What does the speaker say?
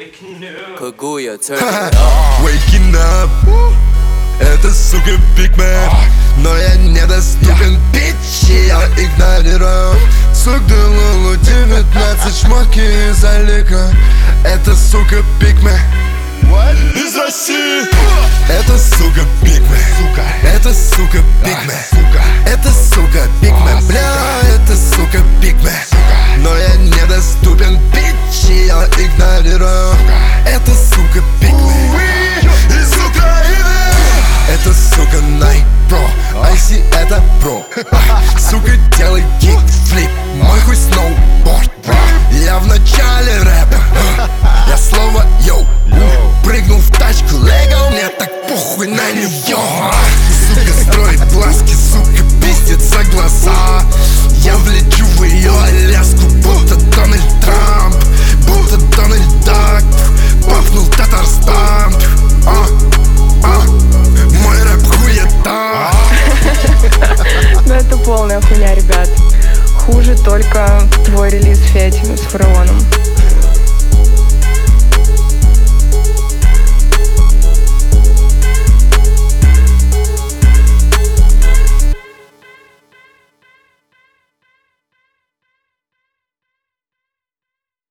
Kaguya, turn it up. Waking up. Это, сука, пигмент. Но я недоступен, бичи, я игнорирую. Сук Делулу 19, шмотки из Алика. Это, сука, пигмент из России. Это, сука, пигмент. Это, сука, пигмент. Это, сука, пигмент. Бля, это, сука, пигмент. Но я недоступен, бичи, я игнорирую. Это, сука, пигмент из Украины. Это, сука, Nike Pro, IC это про. Сука, делай кикфлип, мой хуй сноуборд. Я в начале рэпа, я слово йоу. Прыгнул в тачку, лего, мне так похуй на неё. Сука, строит глазки, сука, пиздится глаза. Я влечу в её Аляску, будто Дональд Трамп. Будто Дональд Дак, пахнул Татарстан. Мой рэп хуета. Ну это полная хуйня, ребят. Хуже только твой релиз, Федь, с Фараоном.